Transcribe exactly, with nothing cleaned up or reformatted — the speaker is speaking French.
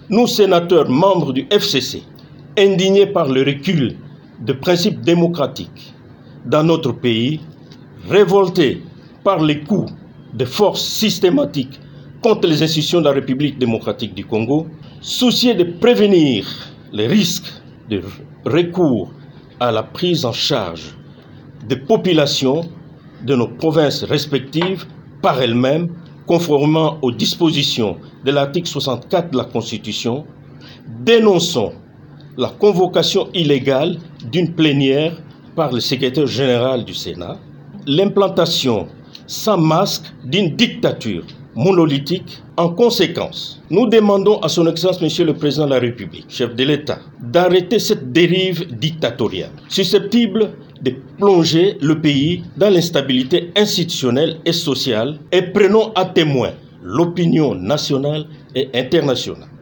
Nous, sénateurs membres du F C C, indignés par le recul de principes démocratiques dans notre pays, révoltés par les coups de force systématiques contre les institutions de la République démocratique du Congo, soucieux de prévenir les risques de recours à la prise en charge des populations de nos provinces respectives par elles-mêmes, conformément aux dispositions de l'article soixante-quatre de la Constitution, dénonçons la convocation illégale d'une plénière par le secrétaire général du Sénat, l'implantation sans masque d'une dictature monolithique. En conséquence, nous demandons à son Excellence Monsieur le Président de la République, chef de l'État, d'arrêter cette dérive dictatoriale, susceptible de plonger le pays dans l'instabilité institutionnelle et sociale, et prenons à témoin l'opinion nationale et internationale.